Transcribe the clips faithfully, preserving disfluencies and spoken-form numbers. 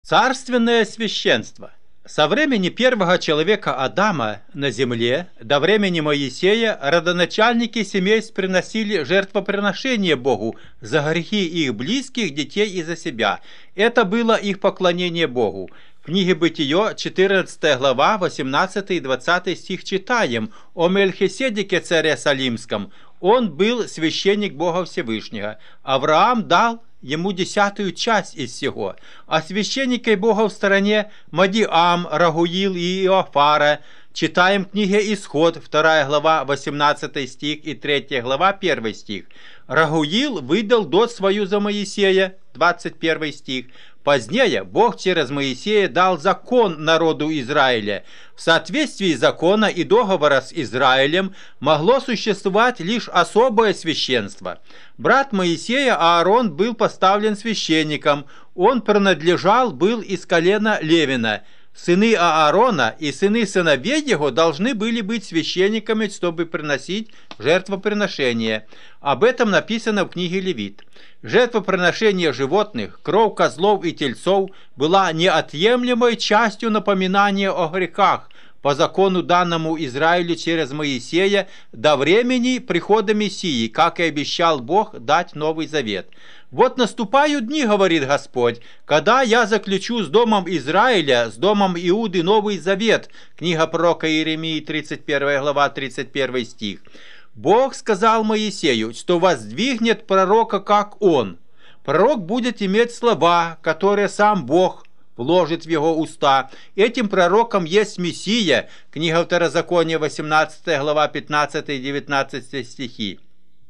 Царственное священство. Со времени первого человека Адама на земле до времени Моисея родоначальники семейств приносили жертвоприношение Богу за грехи их близких, детей и за себя. Это было их поклонение Богу. В книге Бытие, четырнадцатая глава, восемнадцатый и двадцатый стих читаем о Мельхиседеке царе Салимском. Он был священник Бога Всевышнего. Авраам дал ему десятую часть из всего, а священники Бога в стороне Мадиам, Рагуил и Иофара. Читаем в книге Исход, вторая глава, восемнадцатый стих и третья глава, первый стих. Рагуил выдал дочь свою за Моисея, двадцать первый стих. Позднее Бог через Моисея дал закон народу Израиля. В соответствии закона и договора с Израилем могло существовать лишь особое священство. Брат Моисея Аарон был поставлен священником. Он принадлежал был из колена Левина. Сыны Аарона и сыны сыновей его должны были быть священниками, чтобы приносить жертвоприношение. Об этом написано в книге Левит. Жертвоприношение животных, кровь козлов и тельцов была неотъемлемой частью напоминания о грехах по закону данному Израилю через Моисея до времени прихода Мессии, как и обещал Бог дать Новый Завет. «Вот наступают дни, — говорит Господь, — когда я заключу с домом Израиля, с домом Иуды Новый Завет». Книга пророка Иеремии, тридцать первая глава, тридцать первый стих. Бог сказал Моисею, что воздвигнет пророка, как он. Пророк будет иметь слова, которые сам Бог вложит в его уста. Этим пророком есть Мессия. Книга Второзакония, восемнадцатая глава, пятнадцатый и девятнадцатый стихи.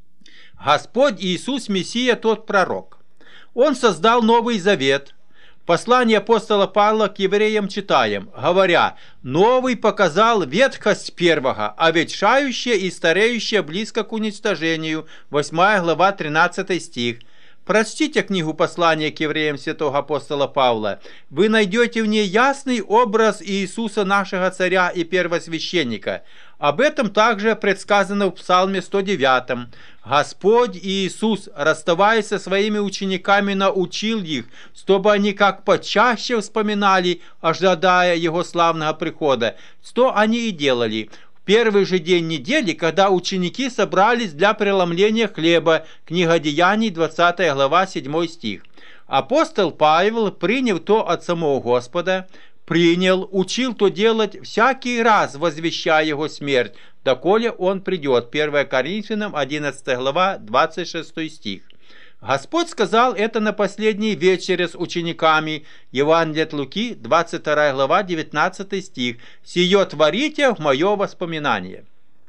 Господь Иисус Мессия тот пророк. Он создал Новый Завет. В послании апостола Павла к евреям читаем, говоря: «Новый показал ветхость первого, а ветшающее и стареющее близко к уничтожению». восьмая глава, тринадцатый стих. Прочтите книгу послания к евреям святого апостола Павла. Вы найдете в ней ясный образ Иисуса нашего царя и первосвященника. Об этом также предсказано в Псалме сто девятом. Господь Иисус, расставаясь со своими учениками, научил их, чтобы они как почаще вспоминали, ожидая Его славного прихода, что они и делали. Первый же день недели, когда ученики собрались для преломления хлеба, книга Деяний, двадцатая глава, седьмой стих. Апостол Павел, приняв то от самого Господа, принял, учил то делать всякий раз, возвещая его смерть, доколе он придет. первое Коринфянам, одиннадцатая глава, двадцать шестой стих. Господь сказал это на последней вечере с учениками. Евангелие от Луки, двадцать вторая глава, девятнадцатый стих. «Сие творите в мое воспоминание».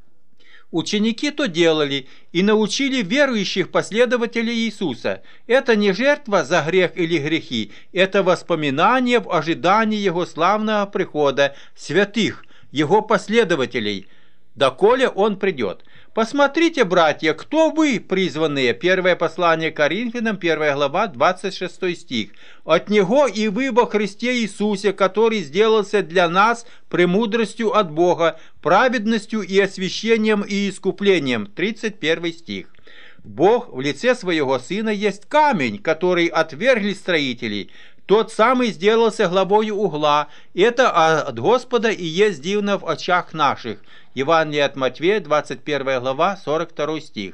Ученики то делали и научили верующих последователей Иисуса. Это не жертва за грех или грехи, это воспоминание в ожидании Его славного прихода, святых, Его последователей, доколе Он придет. Посмотрите, братья, кто вы, призванные. Первое послание Коринфянам, первая глава, двадцать шестой стих. «От Него и вы во Христе Иисусе, который сделался для нас премудростью от Бога, праведностью и освящением и искуплением». тридцать первый стих. Бог в лице Своего Сына есть камень, который отвергли строители. Тот самый сделался главою угла. Это от Господа и есть дивно в очах наших. Евангелие от Матвея, двадцать первая глава, сорок второй стих.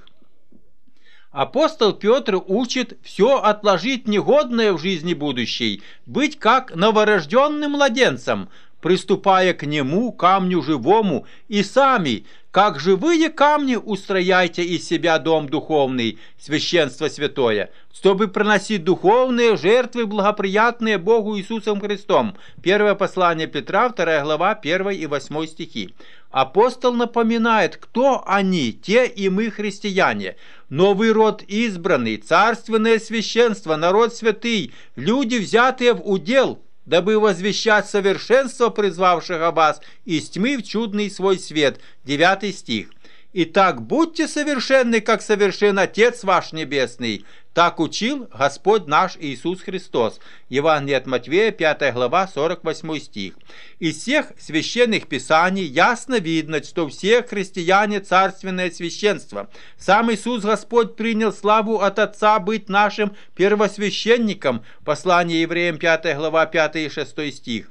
Апостол Петр учит все отложить негодное в жизни будущей, быть как новорожденным младенцем, приступая к нему, камню живому, и сами, как живые камни, устрояйте из себя дом духовный, священство святое, чтобы приносить духовные жертвы, благоприятные Богу Иисусом Христом. Первое послание Петра, вторая глава, первый и восьмой стихи. Апостол напоминает, кто они, те и мы, христиане. Новый род избранный, царственное священство, народ святый, люди, взятые в удел, дабы возвещать совершенство призвавшего вас из тьмы в чудный свой свет. девятый стих. Итак, будьте совершенны, как совершен Отец ваш Небесный. Так учил Господь наш Иисус Христос. Евангелие от Матвея, пятая глава, сорок восьмой стих. Из всех священных писаний ясно видно, что все христиане царственное священство. Сам Иисус Господь принял славу от Отца быть нашим первосвященником. Послание евреям, пятая глава, пятый и шестой стих.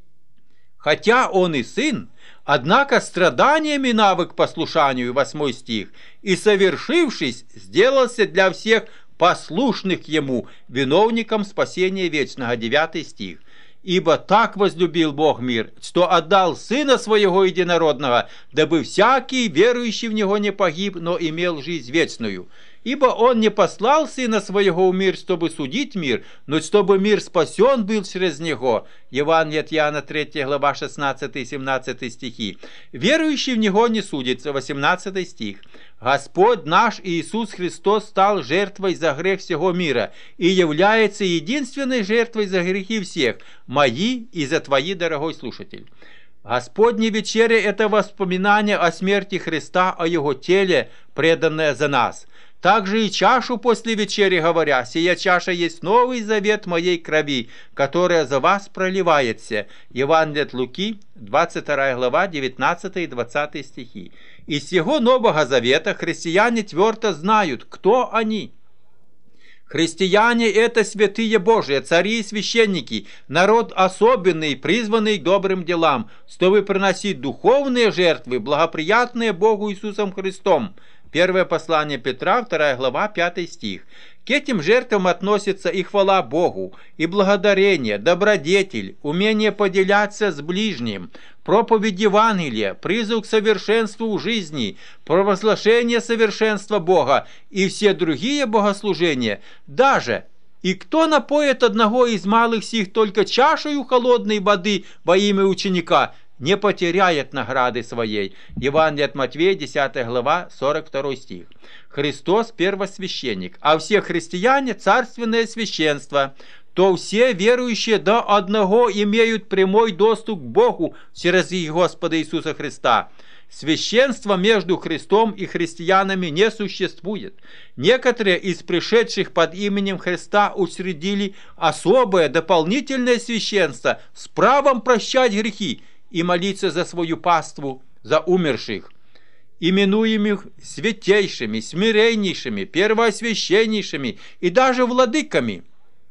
Хотя Он и Сын, однако страданиями навык послушанию, восьмой стих, и совершившись, сделался для всех послушных Ему, виновником спасения вечного, девятый стих. Ибо так возлюбил Бог мир, что отдал Сына Своего Единородного, дабы всякий, верующий в Него, не погиб, но имел жизнь вечную. Ибо Он не послал Сына Своего в мир, чтобы судить мир, но чтобы мир спасен был через Него. Евангелие от Иоанна, третья глава, шестнадцатый и семнадцатый стихи. Верующий в Него не судится, восемнадцатый стих. Господь наш Иисус Христос стал жертвой за грех всего мира и является единственной жертвой за грехи всех, мои и за твои, дорогой слушатель. Господня вечеря – это воспоминание о смерти Христа, о Его теле, преданное за нас. Также и чашу после вечери говоря, сия чаша есть новый завет моей крови, которая за вас проливается. Евангелие от Луки, двадцать вторая глава, девятнадцатый и двадцатый стихи. Из сего нового завета христиане твердо знают, кто они. Христиане – это святые Божии, цари и священники, народ особенный, призванный к добрым делам, чтобы приносить духовные жертвы, благоприятные Богу Иисусом Христом. Первое послание Петра, вторая глава, пятый стих. К этим жертвам относятся и хвала Богу, и благодарение, добродетель, умение поделяться с ближним, проповедь Евангелия, призыв к совершенству в жизни, провозглашение совершенства Бога и все другие богослужения. Даже и кто напоит одного из малых сих только чашею холодной воды во имя ученика, не потеряет награды своей. Евангелие от Матвея, десятая глава, сорок второй стих. Христос первосвященник, а все христиане царственное священство. То все верующие до одного имеют прямой доступ к Богу через Господа Иисуса Христа. Священства между Христом и христианами не существует. Некоторые из пришедших под именем Христа учредили особое дополнительное священство с правом прощать грехи и молиться за свою паству, за умерших, именуемых святейшими, смиреннейшими, первосвященнейшими и даже владыками,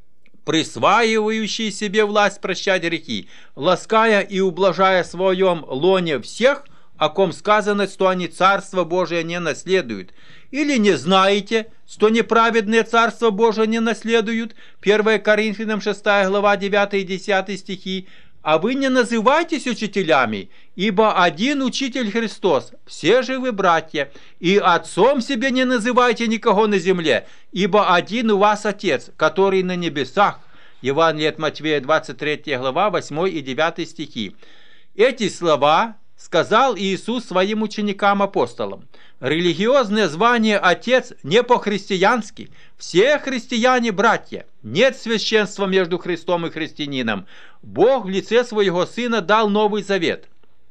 присваивающие себе власть прощать грехи, лаская и ублажая в своем лоне всех, о ком сказано, что они Царство Божие не наследуют. Или не знаете, что неправедные Царство Божие не наследуют? первое Коринфянам, шестая глава, девятый и десятый стихи. А вы не называйтесь учителями, ибо один учитель Христос, все же вы братья, и отцом себе не называйте никого на земле, ибо один у вас Отец, который на небесах. Евангелие от Матвея, двадцать третья глава, восьмой и девятый стихи. Эти слова сказал Иисус своим ученикам-апостолам. Религиозное звание Отец не по-христиански. Все христиане братья. Нет священства между Христом и христианином. Бог в лице своего Сына дал Новый Завет.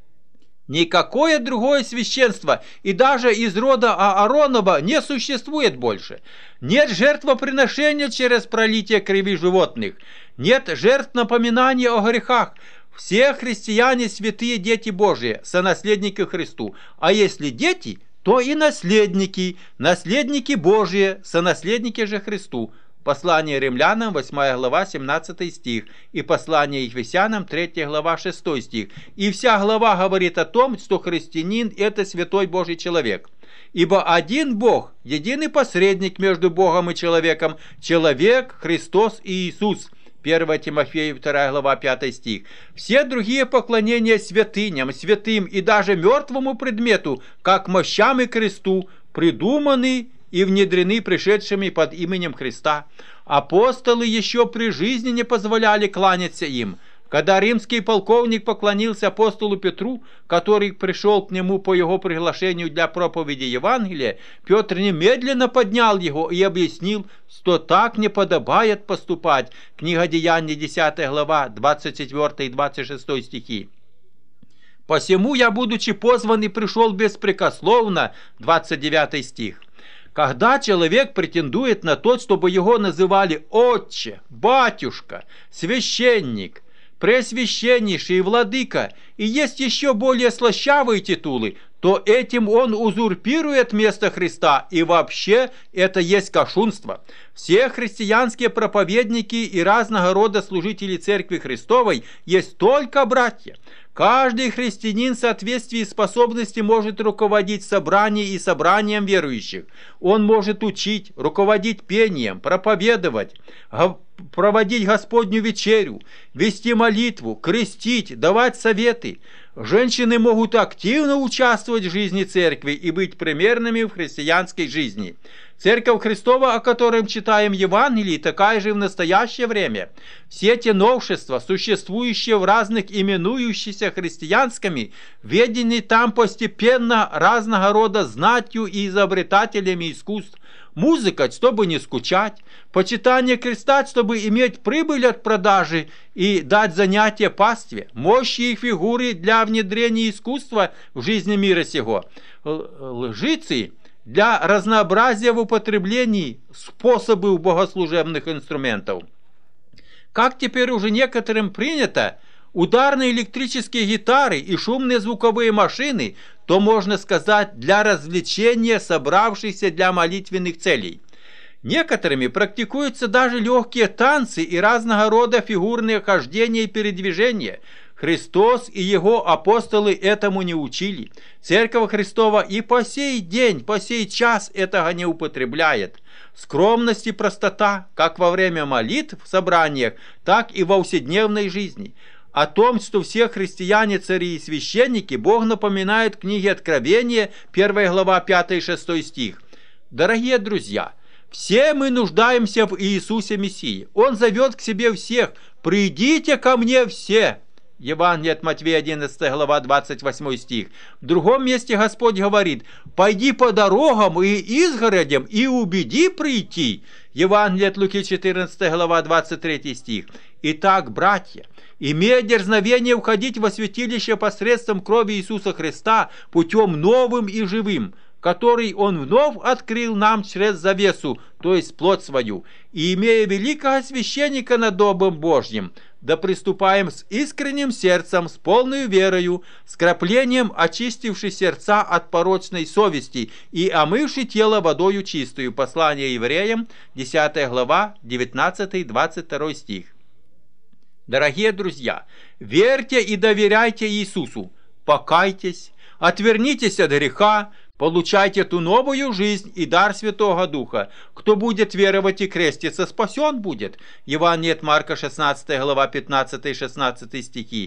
Никакое другое священство и даже из рода Ааронова не существует больше. Нет жертвоприношения через пролитие крови животных. Нет жертв напоминания о грехах. Все христиане святые дети Божии, сонаследники Христу. А если дети, то и наследники, наследники Божии, сонаследники же Христу. Послание римлянам, восьмая глава, семнадцатый стих, и послание ефесянам, третья глава, шестой стих. И вся глава говорит о том, что христианин – это святой Божий человек. Ибо один Бог, единый посредник между Богом и человеком, человек, Христос и Иисус. первое Тимофея, вторая глава, пятый стих. Все другие поклонения святыням, святым и даже мертвому предмету, как мощам и кресту, придуманы и внедрены пришедшими под именем Христа. Апостолы еще при жизни не позволяли кланяться им. Когда римский полковник поклонился апостолу Петру, который пришел к нему по его приглашению для проповеди Евангелия, Петр немедленно поднял его и объяснил, что так не подобает поступать. Книга Деяний, десятая глава, двадцать четвёртый и двадцать шестой стихи. Посему я, будучи позван, и пришел беспрекословно, двадцать девятый стих. Когда человек претендует на то, чтобы его называли отче, батюшка, священник, пресвященнейший владыка, и есть еще более слащавые титулы, то этим он узурпирует место Христа, и вообще это есть кощунство. Все христианские проповедники и разного рода служители Церкви Христовой есть только братья. Каждый христианин в соответствии с способностью может руководить собранием и собранием верующих. Он может учить, руководить пением, проповедовать, проводить Господню вечерю, вести молитву, крестить, давать советы. Женщины могут активно участвовать в жизни церкви и быть примерными в христианской жизни. Церковь Христова, о которой читаем Евангелии, такая же в настоящее время. Все те новшества, существующие в разных именующихся христианскими, введены там постепенно разного рода знатью и изобретателями искусств. Музыка, чтобы не скучать, почитание креста, чтобы иметь прибыль от продажи и дать занятие пастве, мощи их фигуры для внедрения искусства в жизни мира сего, лжицы для разнообразия в употреблении способов богослужебных инструментов. Как теперь уже некоторым принято, ударные электрические гитары и шумные звуковые машины, то можно сказать для развлечения собравшихся для молитвенных целей. Некоторыми практикуются даже легкие танцы и разного рода фигурные хождения и передвижения. Христос и его апостолы этому не учили. Церковь Христова и по сей день, по сей час этого не употребляет. Скромность и простота, как во время молитв в собраниях, так и во вседневной жизни. О том, что все христиане, цари и священники, Бог напоминает в книге Откровения, первая глава, пятый и шестой стих. Дорогие друзья, все мы нуждаемся в Иисусе Мессии. Он зовет к себе всех: «Придите ко мне все». Евангелие от Матвея, одиннадцатая глава, двадцать восьмой стих. В другом месте Господь говорит: «Пойди по дорогам и изгородям и убеди прийти». Евангелие от Луки, четырнадцатая глава, двадцать третий стих. Итак, братья, имея дерзновение входить во святилище посредством крови Иисуса Христа путем новым и живым, который Он вновь открыл нам через завесу, то есть плоть свою, и имея великого священника над Домом Божьим, да приступаем с искренним сердцем, с полной верою, с краплением очистивши сердца от порочной совести и омывши тело водою чистую. Послание евреям, десятая глава, девятнадцатый двадцать второй стих. Дорогие друзья, верьте и доверяйте Иисусу, покайтесь, отвернитесь от греха, получайте ту новую жизнь и дар Святого Духа. Кто будет веровать и креститься, спасен будет. Евангелие от Марка, шестнадцатая глава, пятнадцатый и шестнадцатый стихи.